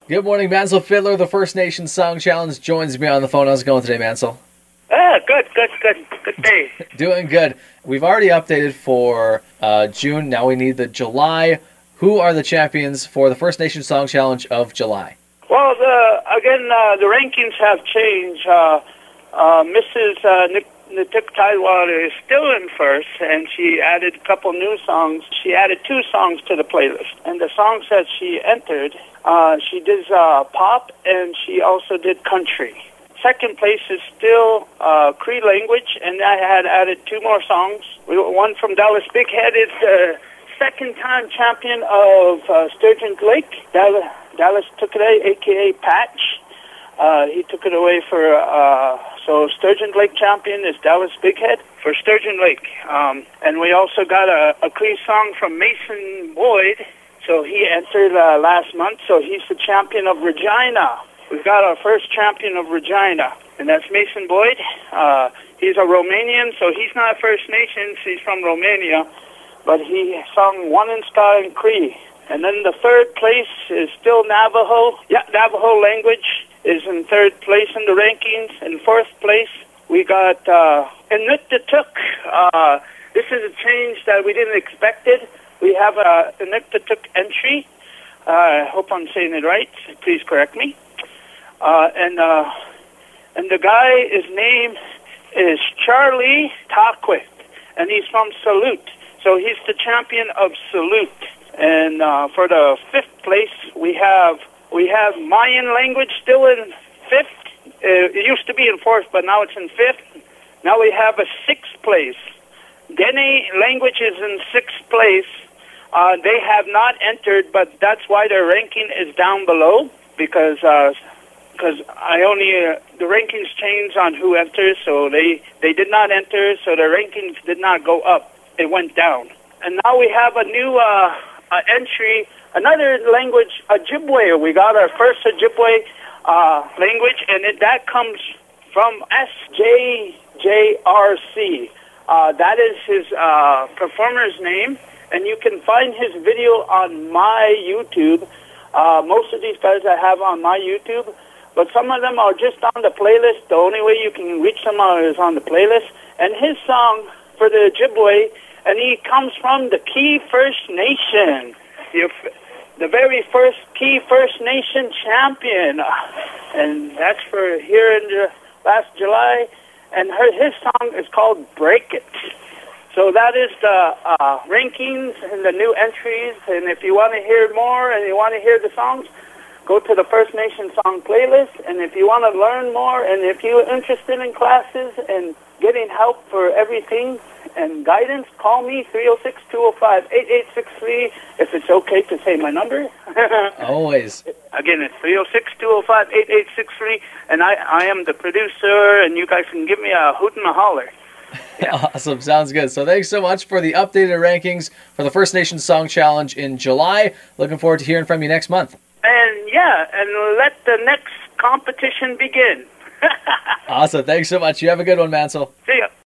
Good morning, Mansell Fiddler. The First Nation Song Challenge joins me on the phone. How's it going today, Mansell? Good day. Doing good. We've already updated for June. Now we need the July. Who are the champions for the First Nation Song Challenge of July? Well, the rankings have changed. Mrs. Nitik Tidewater is still in first, and she added a couple new songs. She added 2 songs to the playlist, and the songs that she entered, she did pop, and she also did country. Second place is still Cree language, and I had added 2 more songs. One from Dallas Big Head is the second-time champion of Sturgeon Lake. Dallas took it away, a.k.a. Patch. He took it away so Sturgeon Lake champion is Dallas Big Head for Sturgeon Lake. And we also got a Cree song from Mason Boyd. So he entered last month, so he's the champion of Regina. We've got our first champion of Regina, and that's Mason Boyd. He's a Romanian, so he's not First Nations. He's from Romania, but he sung One in Sky in Cree. And then the third place is still Navajo. Yeah, Navajo language is in third place in the rankings. In fourth place, we got Inuktitut. This is a change that we didn't expect it. We have a Inuktitut entry. I hope I'm saying it right. Please correct me. And the guy, his name is Charlie Taquit, and he's from Salute. So he's the champion of Salute. And for the fifth place, we have Mayan language still in fifth. It used to be in fourth, but now it's in fifth. Now we have a sixth place. Dene language is in sixth place. They have not entered, but that's why their ranking is down below, because I only the rankings change on who enters, so they did not enter, so their rankings did not go up. It went down. And now we have a new entry, another language, Ojibwe. We got our first Ojibwe language, and that comes from SJJRC. That is his performer's name, and you can find his video on my YouTube. Most of these guys I have on my YouTube, but some of them are just on the playlist. The only way you can reach them is on the playlist. And his song for the Ojibwe, and he comes from the Key First Nation, the very first Key First Nation champion. And that's for here in the last July. And his song is called Break It. So that is the rankings and the new entries. And if you want to hear more and you want to hear the songs, go to the First Nation song playlist. And if you want to learn more and if you're interested in classes and getting help for everything and guidance, call me 306-205-8863 if it's okay to say my number. Always. Again, it's 306-205-8863, and I am the producer, and you guys can give me a hoot and a holler. Yeah. Awesome. Sounds good. So thanks so much for the updated rankings for the First Nation Song Challenge in July. Looking forward to hearing from you next month. And let the next competition begin. Awesome. Thanks so much. You have a good one, Mansell. See ya.